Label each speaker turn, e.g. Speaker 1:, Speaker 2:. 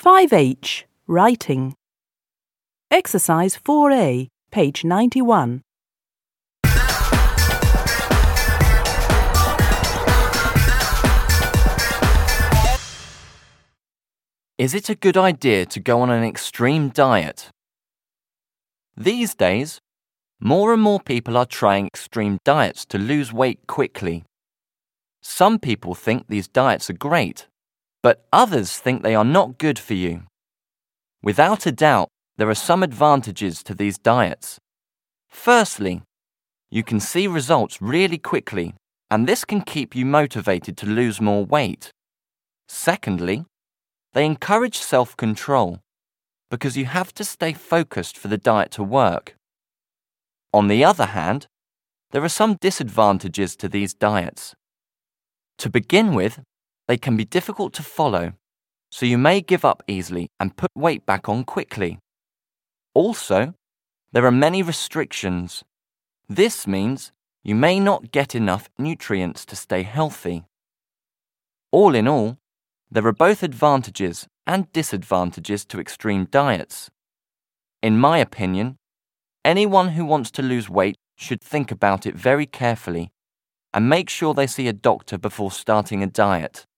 Speaker 1: 5H. Writing. Exercise 4A, page 91.
Speaker 2: Is it a good idea to go on an extreme diet? These days, more and more people are trying extreme diets to lose weight quickly. Some people think these diets are great, but others think they are not good for you. Without a doubt, there are some advantages to these diets. Firstly, you can see results really quickly, and this can keep you motivated to lose more weight. Secondly, they encourage self-control because you have to stay focused for the diet to work. On the other hand, there are some disadvantages to these diets. To begin with, they can be difficult to follow, so you may give up easily and put weight back on quickly. Also, there are many restrictions. This means you may not get enough nutrients to stay healthy. All in all, there are both advantages and disadvantages to extreme diets. In my opinion, anyone who wants to lose weight should think about it very carefully and make sure they see a doctor before starting a diet.